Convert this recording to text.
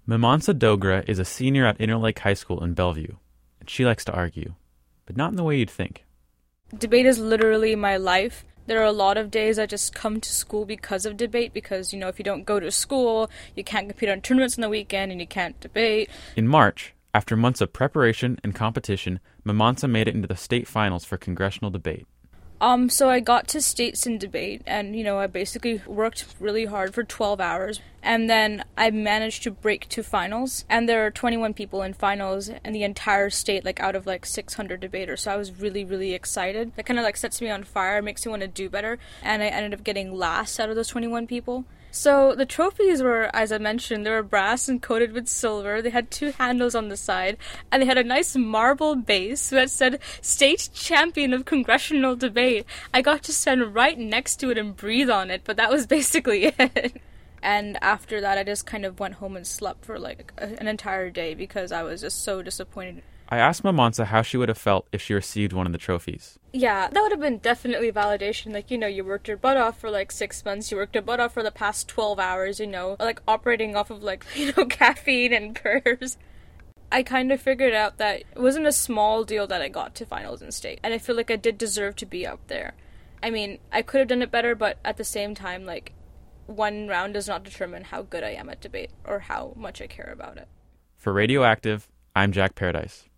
Mimansa Dogra is a senior at Interlake High School in Bellevue, and she likes to argue, but not in the way you'd think. Debate is literally my life. There are a lot of days I just come to school because of debate, because, if you don't go to school, you can't compete on tournaments on the weekend and you can't debate. In March, after months of preparation and competition, Mimansa made it into the state finals for congressional debate. So I got to states in debate, and, I basically worked really hard for 12 hours, and then I managed to break to finals, and there are 21 people in finals in the entire state, out of 600 debaters, so I was really, really excited. That kind of sets me on fire, makes me want to do better, and I ended up getting last out of those 21 people. So the trophies were, as I mentioned, they were brass and coated with silver. They had 2 handles on the side, and they had a nice marble base that said State Champion of Congressional Debate. I got to stand right next to it and breathe on it, but that was basically it. And after that, I just kind of went home and slept for an entire day because I was just so disappointed. I asked Mimansa how she would have felt if she received one of the trophies. Yeah, that would have been definitely validation. You worked your butt off for 6 months, you worked your butt off for the past 12 hours, operating off of caffeine and prayers. I kind of figured out that it wasn't a small deal that I got to finals in state, and I feel like I did deserve to be out there. I mean, I could have done it better, but at the same time, one round does not determine how good I am at debate or how much I care about it. For Radioactive, I'm Jack Paradise.